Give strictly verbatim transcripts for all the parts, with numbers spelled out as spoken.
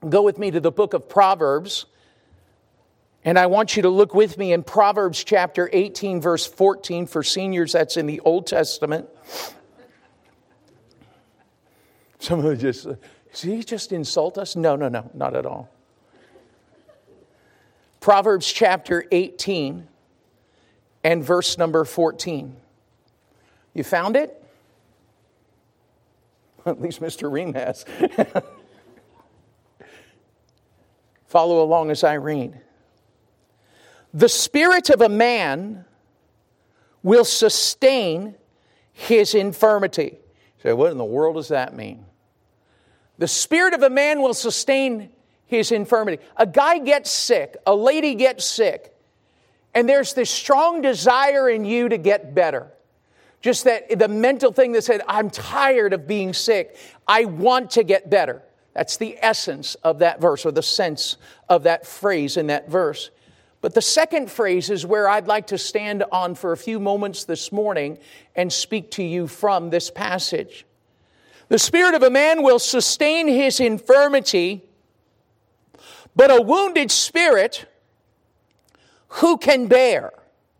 go with me to the book of Proverbs. And I want you to look with me in Proverbs chapter eighteen, verse fourteen. For seniors, that's in the Old Testament. Someone just, did he just insult us? No, no, no, not at all. Proverbs chapter eighteen and verse number fourteen. You found it? At least Mister Ream has. Follow along as I read. The spirit of a man will sustain his infirmity. You say, what in the world does that mean? The spirit of a man will sustain his infirmity. A guy gets sick, a lady gets sick, and there's this strong desire in you to get better. Just that the mental thing that said, I'm tired of being sick. I want to get better. That's the essence of that verse, or the sense of that phrase in that verse. But the second phrase is where I'd like to stand on for a few moments this morning and speak to you from this passage. The spirit of a man will sustain his infirmity, but a wounded spirit who can bear?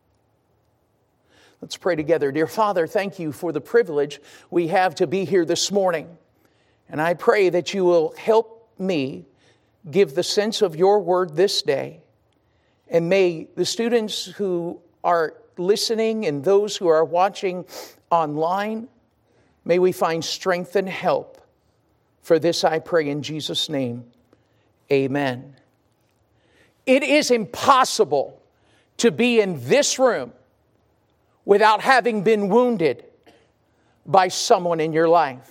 Let's pray together. Dear Father, thank you for the privilege we have to be here this morning. And I pray that you will help me give the sense of your word this day. And may the students who are listening and those who are watching online, may we find strength and help. For this I pray in Jesus' name. Amen. It is impossible to be in this room without having been wounded by someone in your life.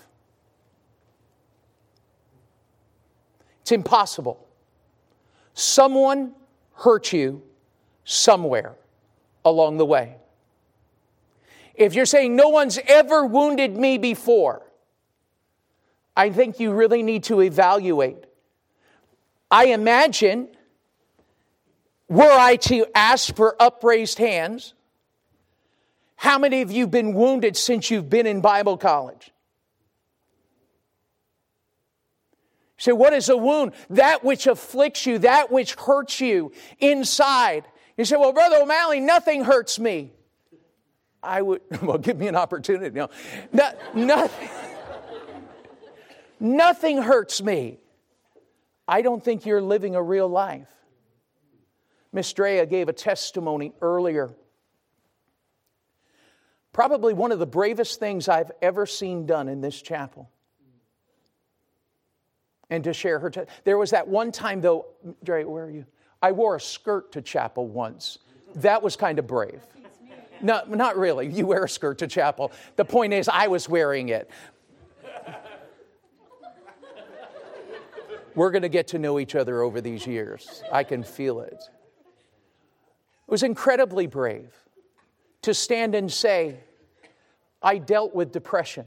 It's impossible. Someone hurt you somewhere along the way. If you're saying no one's ever wounded me before, I think you really need to evaluate. I imagine, were I to ask for upraised hands, how many of you have been wounded since you've been in Bible college? So what is a wound? That which afflicts you, that which hurts you inside. You say, well, Brother O'Malley, nothing hurts me. I would, well, give me an opportunity. No, no nothing, nothing hurts me. I don't think you're living a real life. Miss Drea gave a testimony earlier. Probably one of the bravest things I've ever seen done in this chapel. And to share her. Te- there was that one time, though, Dre, where are you? I wore a skirt to chapel once. That was kind of brave. No, not really. You wear a skirt to chapel. The point is, I was wearing it. We're going to get to know each other over these years. I can feel it. It was incredibly brave to stand and say, I dealt with depression.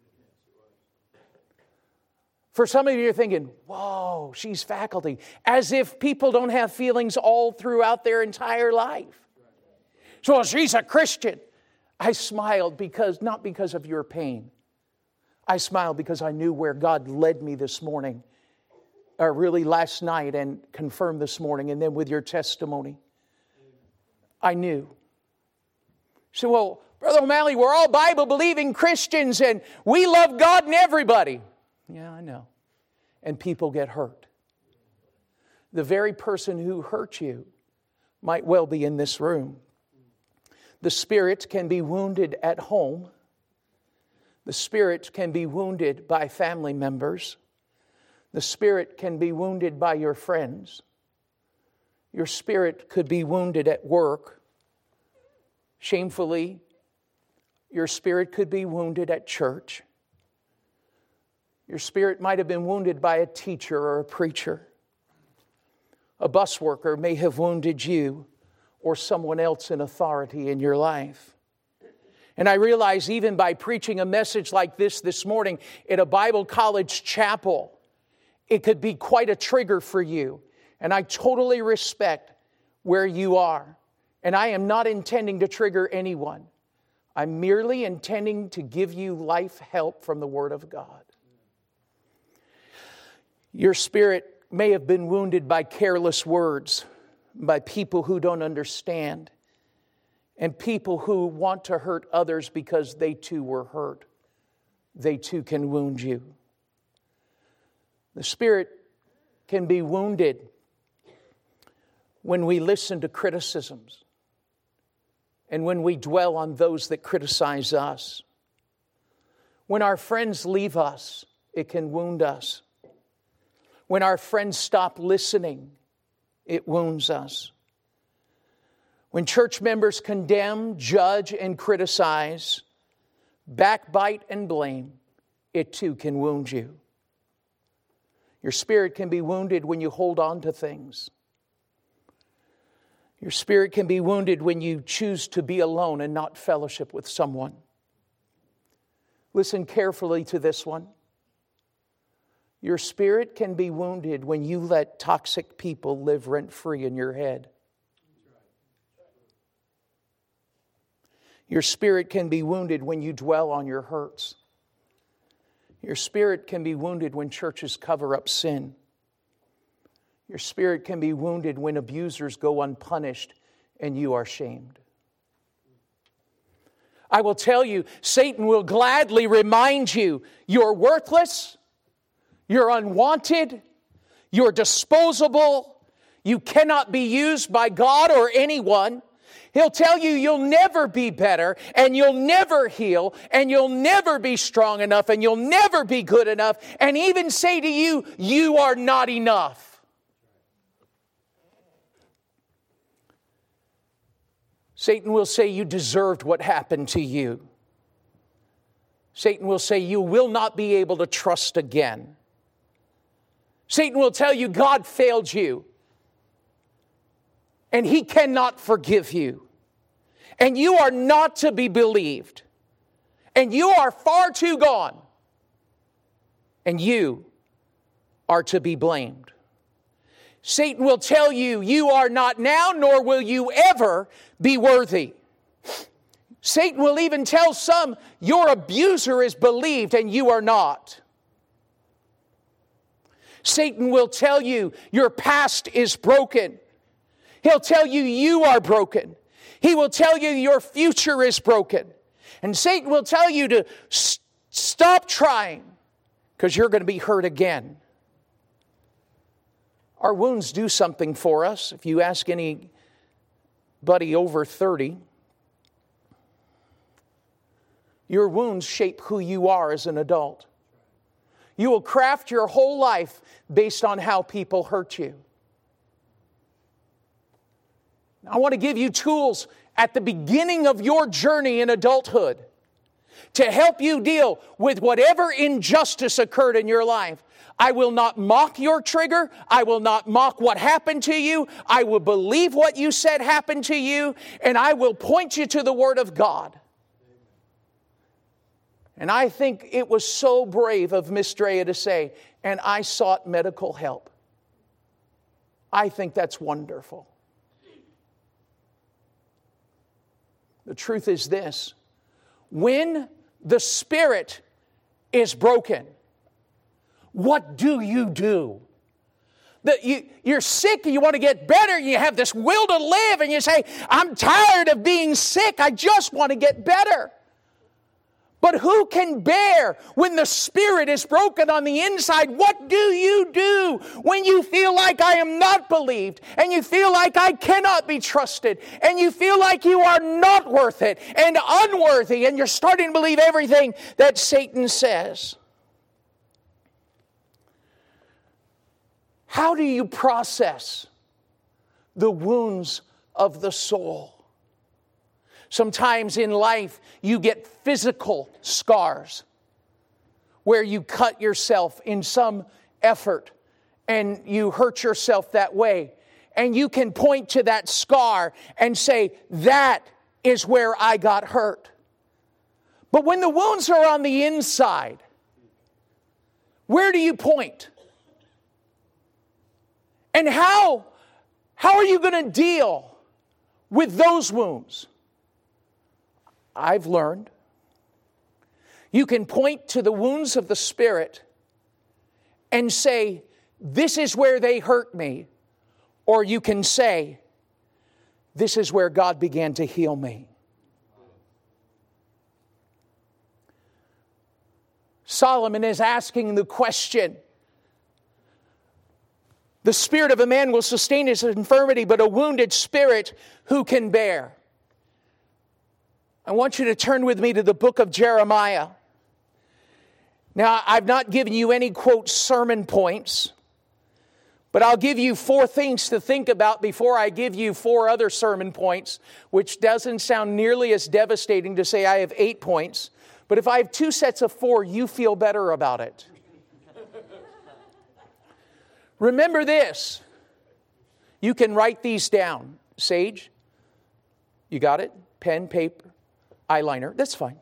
For some of you, you're thinking, whoa, she's faculty. As if people don't have feelings all throughout their entire life. So she's a Christian. I smiled because, not because of your pain. I smiled because I knew where God led me this morning. Or really last night and confirmed this morning. And then with your testimony. I knew. So, well, Brother O'Malley, we're all Bible-believing Christians and we love God and everybody. Yeah, I know. And people get hurt. The very person who hurt you might well be in this room. The spirit can be wounded at home. The spirit can be wounded by family members. The spirit can be wounded by your friends. Your spirit could be wounded at work. Shamefully, your spirit could be wounded at church. Your spirit might have been wounded by a teacher or a preacher. A bus worker may have wounded you or someone else in authority in your life. And I realize even by preaching a message like this this morning at a Bible college chapel, it could be quite a trigger for you. And I totally respect where you are. And I am not intending to trigger anyone. I'm merely intending to give you life help from the Word of God. Your spirit may have been wounded by careless words, by people who don't understand, and people who want to hurt others because they too were hurt. They too can wound you. The Spirit can be wounded when we listen to criticisms and when we dwell on those that criticize us. When our friends leave us, it can wound us. When our friends stop listening, it wounds us. When church members condemn, judge, and criticize, backbite and blame, it too can wound you. Your spirit can be wounded when you hold on to things. Your spirit can be wounded when you choose to be alone and not fellowship with someone. Listen carefully to this one. Your spirit can be wounded when you let toxic people live rent-free in your head. Your spirit can be wounded when you dwell on your hurts. Your spirit can be wounded when churches cover up sin. Your spirit can be wounded when abusers go unpunished and you are shamed. I will tell you, Satan will gladly remind you you're worthless, you're unwanted, you're disposable, you cannot be used by God or anyone. He'll tell you you'll never be better, and you'll never heal, and you'll never be strong enough, and you'll never be good enough, and even say to you, you are not enough. Satan will say you deserved what happened to you. Satan will say you will not be able to trust again. Satan will tell you God failed you, and He cannot forgive you. And you are not to be believed. And you are far too gone. And you are to be blamed. Satan will tell you you are not now, nor will you ever be worthy. Satan will even tell some your abuser is believed and you are not. Satan will tell you your past is broken. He'll tell you you are broken. He will tell you your future is broken. And Satan will tell you to st- stop trying because you're going to be hurt again. Our wounds do something for us. If you ask anybody over thirty, your wounds shape who you are as an adult. You will craft your whole life based on how people hurt you. I want to give you tools at the beginning of your journey in adulthood to help you deal with whatever injustice occurred in your life. I will not mock your trigger. I will not mock what happened to you. I will believe what you said happened to you, and I will point you to the Word of God. And I think it was so brave of Miss Drea to say, and I sought medical help. I think that's wonderful. The truth is this: when the spirit is broken, what do you do? That you, you're sick and you want to get better, you have this will to live, and you say, I'm tired of being sick, I just want to get better. But who can bear when the spirit is broken on the inside? What do you do when you feel like I am not believed, and you feel like I cannot be trusted, and you feel like you are not worth it and unworthy, and you're starting to believe everything that Satan says? How do you process the wounds of the soul? Sometimes in life, you get physical scars where you cut yourself in some effort and you hurt yourself that way. And you can point to that scar and say, that is where I got hurt. But when the wounds are on the inside, where do you point? And how, how are you going to deal with those wounds? I've learned you can point to the wounds of the Spirit and say, this is where they hurt me. Or you can say, this is where God began to heal me. Solomon is asking the question, the spirit of a man will sustain his infirmity, but a wounded spirit who can bear? I want you to turn with me to the book of Jeremiah. Now, I've not given you any, quote, sermon points, but I'll give you four things to think about before I give you four other sermon points, which doesn't sound nearly as devastating to say I have eight points. But if I have two sets of four, you feel better about it. Remember this. You can write these down. Sage, you got it? Pen, paper, eyeliner. That's fine.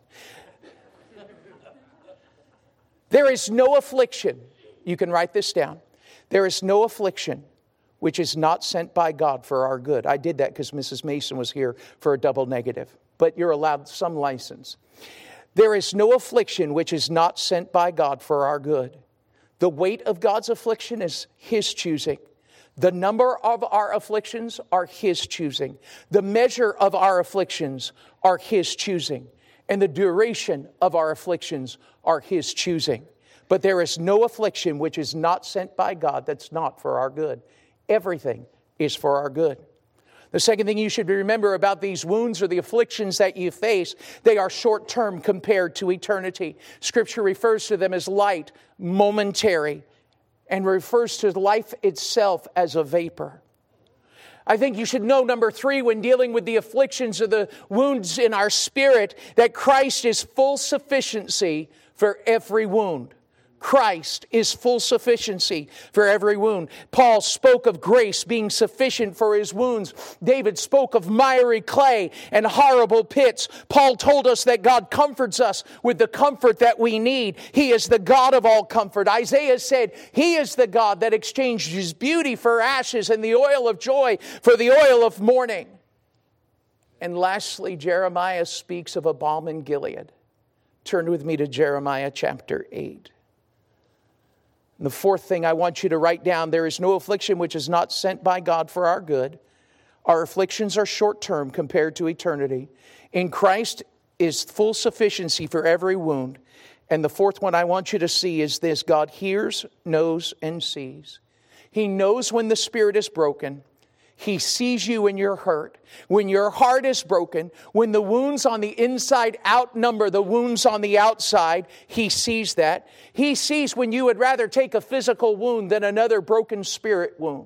There is no affliction. You can write this down. There is no affliction which is not sent by God for our good. I did that because Missus Mason was here for a double negative. But you're allowed some license. There is no affliction which is not sent by God for our good. The weight of God's affliction is His choosing. The number of our afflictions are His choosing. The measure of our afflictions are His choosing. And the duration of our afflictions are His choosing. But there is no affliction which is not sent by God that's not for our good. Everything is for our good. The second thing you should remember about these wounds or the afflictions that you face, they are short-term compared to eternity. Scripture refers to them as light, momentary, and refers to life itself as a vapor. I think you should know, number three, when dealing with the afflictions or the wounds in our spirit, that Christ is full sufficiency for every wound. Christ is full sufficiency for every wound. Paul spoke of grace being sufficient for his wounds. David spoke of miry clay and horrible pits. Paul told us that God comforts us with the comfort that we need. He is the God of all comfort. Isaiah said, He is the God that exchanges beauty for ashes and the oil of joy for the oil of mourning. And lastly, Jeremiah speaks of a balm in Gilead. Turn with me to Jeremiah chapter eight. And the fourth thing I want you to write down, there is no affliction which is not sent by God for our good. Our afflictions are short-term compared to eternity. In Christ is full sufficiency for every wound. And the fourth one I want you to see is this: God hears, knows, and sees. He knows when the spirit is broken. He sees you when you're hurt, when your heart is broken, when the wounds on the inside outnumber the wounds on the outside. He sees that. He sees when you would rather take a physical wound than another broken spirit wound.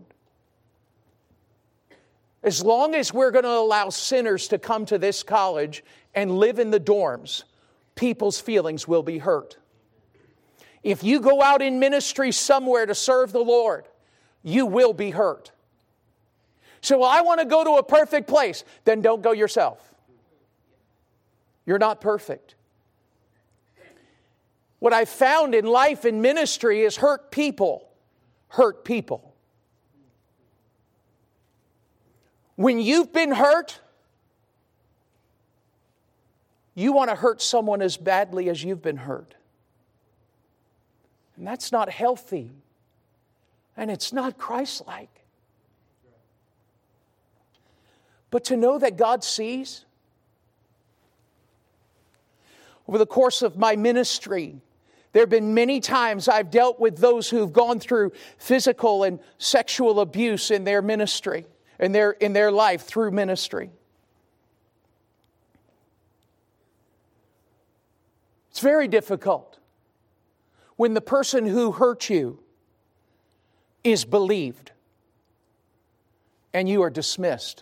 As long as we're going to allow sinners to come to this college and live in the dorms, people's feelings will be hurt. If you go out in ministry somewhere to serve the Lord, you will be hurt. So, well, I want to go to a perfect place. Then don't go yourself. You're not perfect. What I've found in life and ministry is hurt people hurt people. When you've been hurt, you want to hurt someone as badly as you've been hurt. And that's not healthy. And it's not Christ-like. But to know that God sees. Over the course of my ministry, there have been many times I've dealt with those who've gone through physical and sexual abuse in their ministry, in their, in their life through ministry. It's very difficult when the person who hurt you is believed and you are dismissed.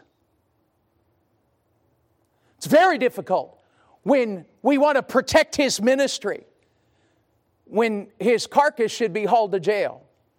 It's very difficult when we want to protect his ministry, when his carcass should be hauled to jail.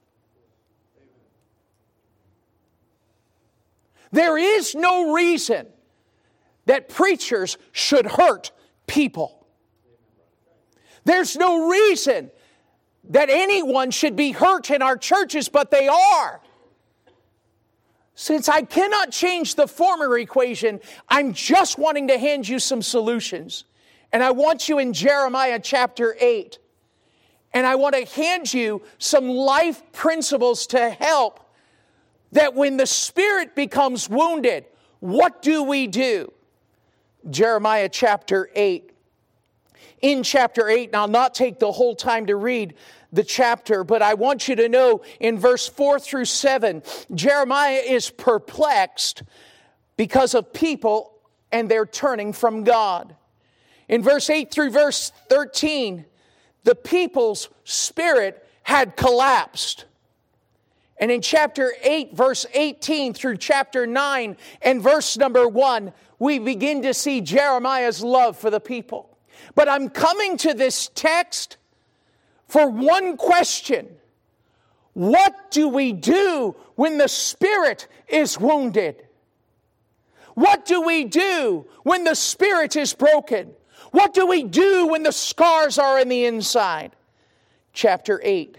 There is no reason that preachers should hurt people. There's no reason that anyone should be hurt in our churches, but they are. Since I cannot change the former equation, I'm just wanting to hand you some solutions. And I want you in Jeremiah chapter eight. And I want to hand you some life principles to help that when the spirit becomes wounded, what do we do? Jeremiah chapter eight. In chapter eight, and I'll not take the whole time to read the chapter, but I want you to know in verse four through seven, Jeremiah is perplexed because of people and they're turning from God. In verse eight through verse thirteen, the people's spirit had collapsed. And in chapter eight, verse eighteen through chapter nine and verse number one, we begin to see Jeremiah's love for the people. But I'm coming to this text for one question. What do we do when the spirit is wounded? What do we do when the spirit is broken? What do we do when the scars are in the inside? Chapter eight,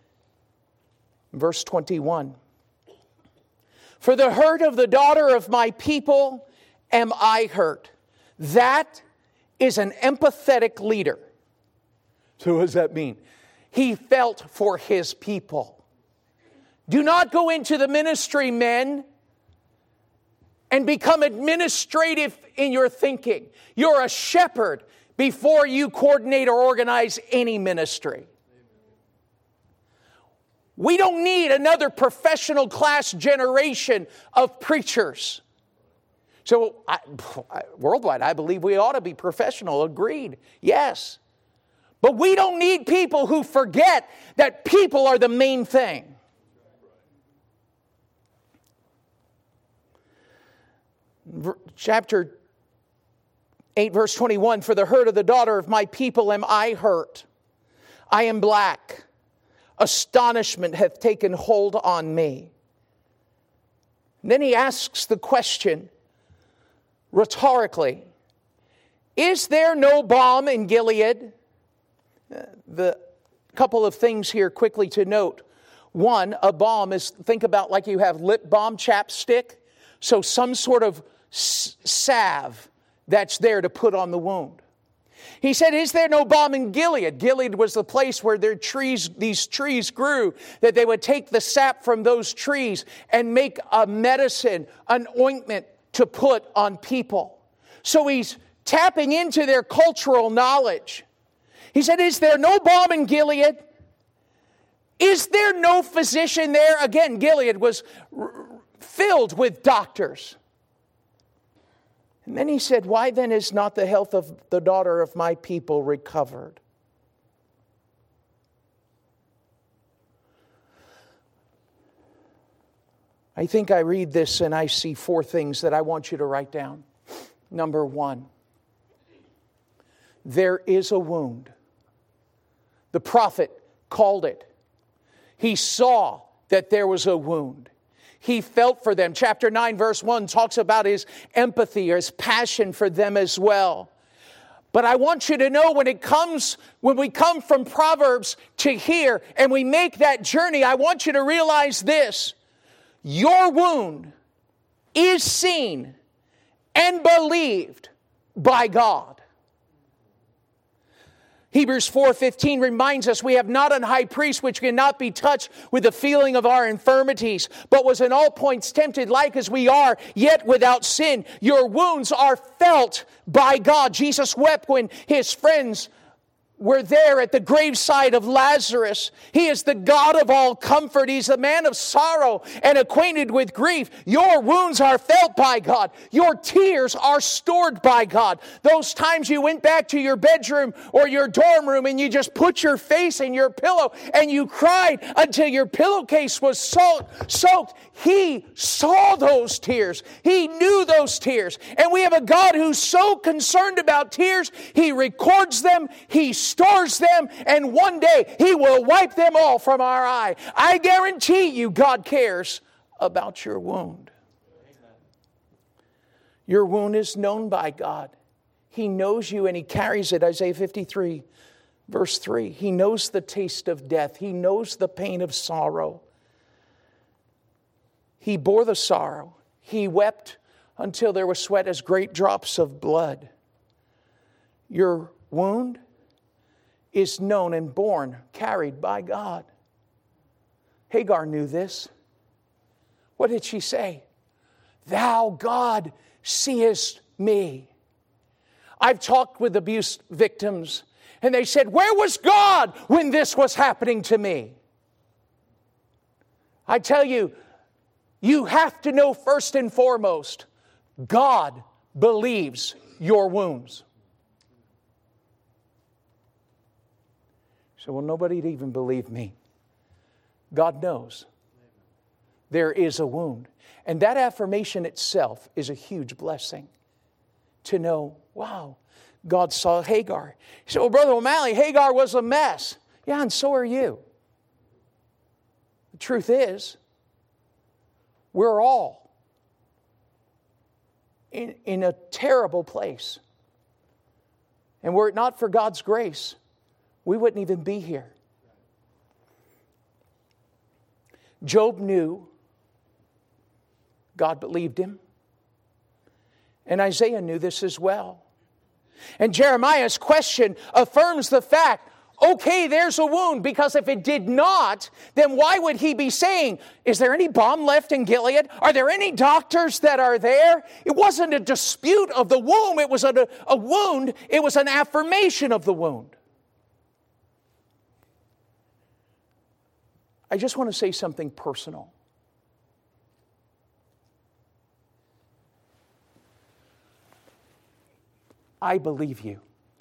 verse twenty-one. For the hurt of the daughter of my people am I hurt. That is an empathetic leader. So what does that mean? He felt for his people. Do not go into the ministry, men, and become administrative in your thinking. You're a shepherd before you coordinate or organize any ministry. We don't need another professional class generation of preachers. So, I, worldwide, I believe we ought to be professional. Agreed. Yes. But we don't need people who forget that people are the main thing. Chapter eight, verse twenty-one, for the hurt of the daughter of my people am I hurt. I am black. Astonishment hath taken hold on me. And then he asks the question, rhetorically, is there no balm in Gilead? The couple of things here quickly to note. One, a balm is, think about like you have lip balm, chapstick. So some sort of salve that's there to put on the wound. He said, is there no balm in Gilead? Gilead was the place where their trees, these trees grew, that they would take the sap from those trees and make a medicine, an ointment to put on people. So he's tapping into their cultural knowledge. He said, is there no balm in Gilead? Is there no physician there? Again, Gilead was r- filled with doctors. And then he said, why then is not the health of the daughter of my people recovered? I think I read this and I see four things that I want you to write down. Number one, there is a wound. The prophet called it. He saw that there was a wound. He felt for them. Chapter nine, verse one talks about his empathy or his passion for them as well. But I want you to know when it comes, when we come from Proverbs to here and we make that journey, I want you to realize this. Your wound is seen and believed by God. Hebrews four fifteen reminds us we have not an high priest which cannot be touched with the feeling of our infirmities, but was in all points tempted like as we are, yet without sin. Your wounds are felt by God. Jesus wept when his friends were there at the graveside of Lazarus. He is the God of all comfort. He's the man of sorrow and acquainted with grief. Your wounds are felt by God. Your tears are stored by God. Those times you went back to your bedroom or your dorm room and you just put your face in your pillow and you cried until your pillowcase was soaked. soaked. He saw those tears. He knew those tears. And we have a God who's so concerned about tears, He records them, He stores them, and one day He will wipe them all from our eye. I guarantee you God cares about your wound. Your wound is known by God. He knows you and He carries it. Isaiah fifty-three, verse three. He knows the taste of death. He knows the pain of sorrow. He bore the sorrow. He wept until there was sweat as great drops of blood. Your wound is known and born, carried by God. Hagar knew this. What did she say? Thou, God, seest me. I've talked with abuse victims, and they said, where was God when this was happening to me? I tell you, you have to know first and foremost, God believes your wounds. So, well, nobody'd even believe me. God knows there is a wound. And that affirmation itself is a huge blessing. To know, wow, God saw Hagar. He said, well, Brother O'Malley, Hagar was a mess. Yeah, and so are you. The truth is, we're all in, in a terrible place. And were it not for God's grace, we wouldn't even be here. Job knew God believed him. And Isaiah knew this as well. And Jeremiah's question affirms the fact, okay, there's a wound, because if it did not, then why would he be saying, is there any balm left in Gilead? Are there any doctors that are there? It wasn't a dispute of the womb, it was a, a wound, it was an affirmation of the wound. I just want to say something personal. I believe you.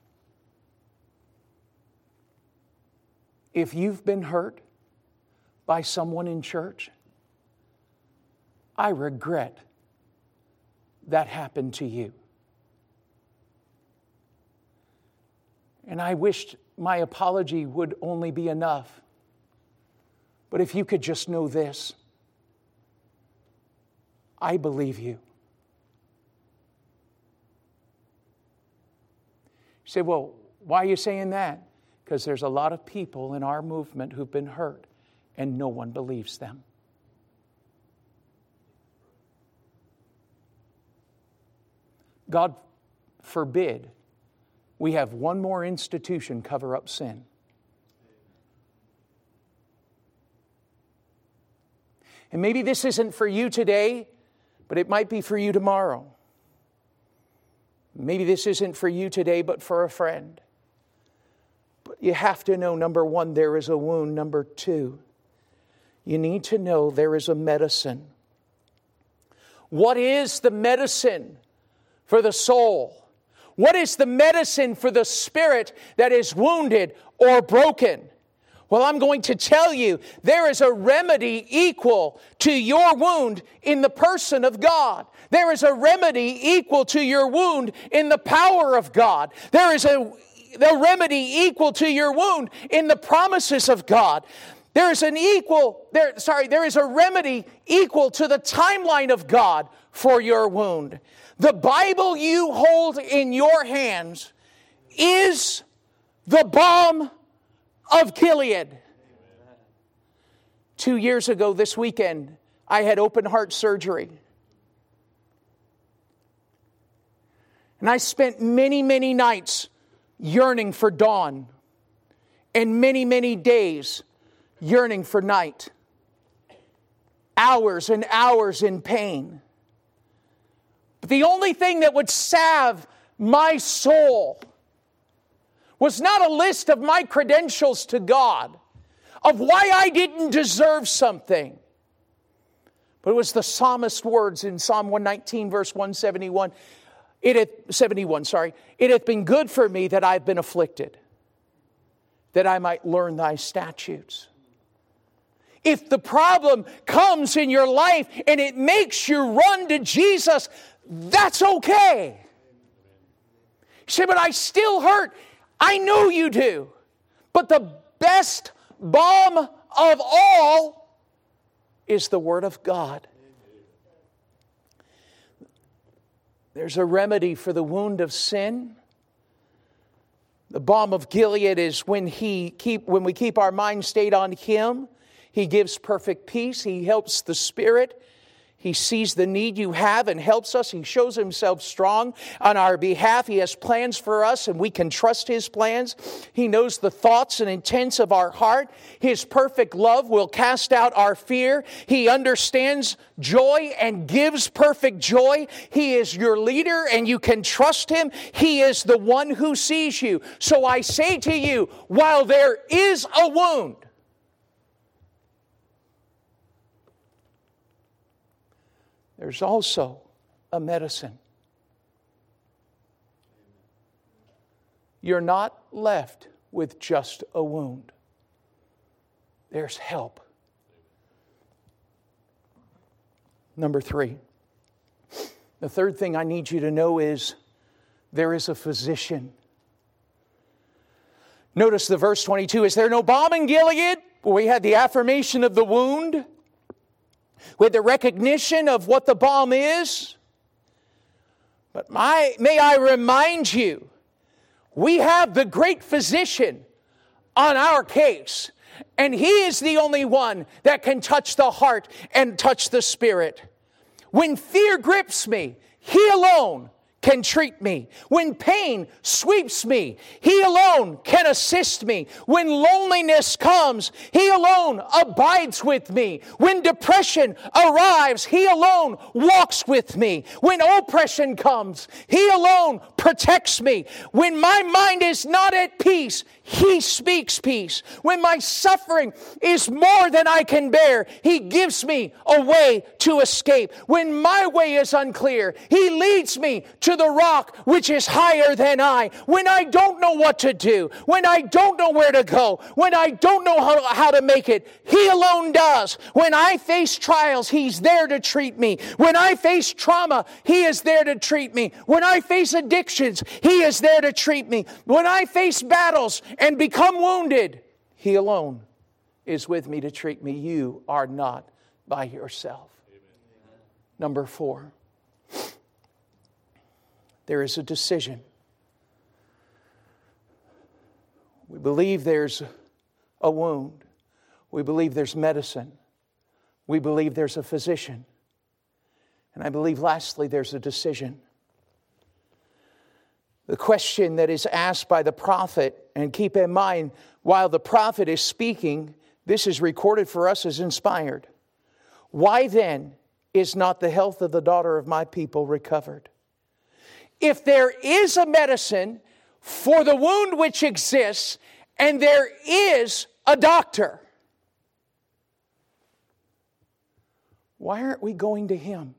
If you've been hurt by someone in church, I regret that happened to you. And I wished my apology would only be enough. But if you could just know this, I believe you. You say, well, why are you saying that? Because there's a lot of people in our movement who've been hurt and no one believes them. God forbid we have one more institution cover up sin. And maybe this isn't for you today, but it might be for you tomorrow. Maybe this isn't for you today, but for a friend. But you have to know, number one, there is a wound. Number two, you need to know there is a medicine. What is the medicine for the soul? What is the medicine for the spirit that is wounded or broken? Well, I'm going to tell you, there is a remedy equal to your wound in the person of God. There is a remedy equal to your wound in the power of God. There is a, a remedy equal to your wound in the promises of God. There is an equal, there, sorry, there is a remedy equal to the timeline of God for your wound. The Bible you hold in your hands is the balm of Gilead. Two years ago this weekend, I had open heart surgery. And I spent many, many nights yearning for dawn. And many, many days yearning for night. Hours and hours in pain. But the only thing that would salve my soul was not a list of my credentials to God, of why I didn't deserve something. But it was the psalmist's words in Psalm one nineteen, verse one seventy-one. It hath, seventy-one, sorry. It hath been good for me that I've been afflicted, that I might learn thy statutes. If the problem comes in your life and it makes you run to Jesus, that's okay. You say, but I still hurt. I know you do. But the best balm of all is the Word of God. There's a remedy for the wound of sin. The balm of Gilead is when he keep when we keep our mind stayed on Him. He gives perfect peace. He helps the spirit. He sees the need you have and helps us. He shows Himself strong on our behalf. He has plans for us and we can trust His plans. He knows the thoughts and intents of our heart. His perfect love will cast out our fear. He understands joy and gives perfect joy. He is your leader and you can trust Him. He is the one who sees you. So I say to you, while there is a wound, there's also a medicine. You're not left with just a wound. There's help. Number three. The third thing I need you to know is there is a physician. Notice the verse twenty-two. Is there no balm in Gilead? We had the affirmation of the wound, with the recognition of what the balm is. But my, may I remind you, we have the great physician on our case. And He is the only one that can touch the heart and touch the spirit. When fear grips me, He alone can treat me. When pain sweeps me, He alone can assist me. When loneliness comes, He alone abides with me. When depression arrives, He alone walks with me. When oppression comes, He alone protects me. When my mind is not at peace, He speaks peace. When my suffering is more than I can bear, He gives me a way to escape. When my way is unclear, He leads me to the rock which is higher than I. When I don't know what to do, when I don't know where to go, when I don't know how, how to make it, He alone does. When I face trials, He's there to treat me. When I face trauma, He is there to treat me. When I face addictions, He is there to treat me. When I face battles and become wounded, He alone is with me to treat me. You are not by yourself. Amen. Number four. There is a decision. We believe there's a wound. We believe there's medicine. We believe there's a physician. And I believe lastly there's a decision. The question that is asked by the prophet, and keep in mind, while the prophet is speaking, this is recorded for us as inspired. Why then is not the health of the daughter of my people recovered? If there is a medicine for the wound which exists, and there is a doctor, why aren't we going to Him?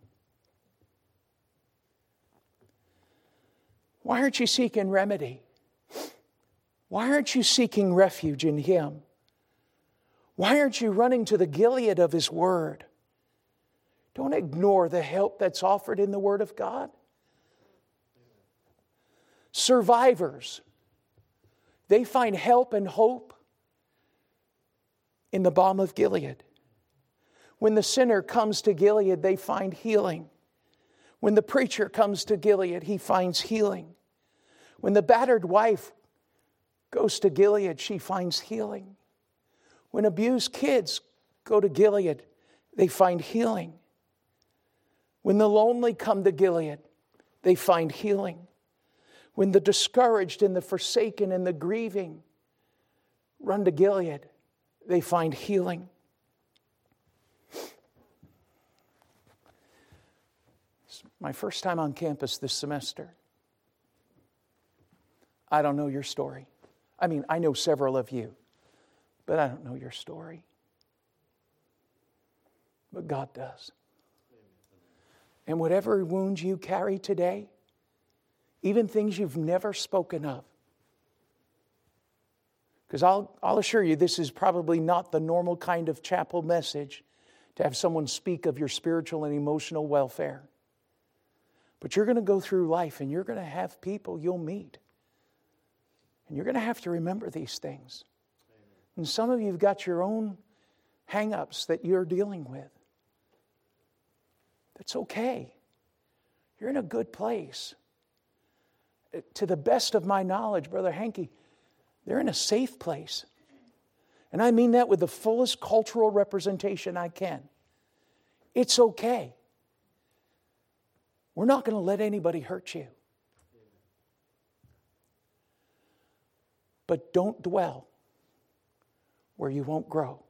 Why aren't you seeking remedy? Why aren't you seeking refuge in Him? Why aren't you running to the Gilead of His Word? Don't ignore the help that's offered in the Word of God. Survivors, they find help and hope in the balm of Gilead. When the sinner comes to Gilead, they find healing. When the preacher comes to Gilead, he finds healing. When the battered wife goes to Gilead, she finds healing. When abused kids go to Gilead, they find healing. When the lonely come to Gilead, they find healing. When the discouraged and the forsaken and the grieving run to Gilead, they find healing. It's my first time on campus this semester. I don't know your story. I mean, I know several of you, but I don't know your story. But God does. And whatever wounds you carry today, even things you've never spoken of. Because I'll, I'll assure you, this is probably not the normal kind of chapel message to have someone speak of your spiritual and emotional welfare. But you're going to go through life and you're going to have people you'll meet. And you're going to have to remember these things. And some of you have got your own hang-ups that you're dealing with. That's okay. You're in a good place. To the best of my knowledge, Brother Hankey, they're in a safe place. And I mean that with the fullest cultural representation I can. It's okay. We're not going to let anybody hurt you. But don't dwell where you won't grow.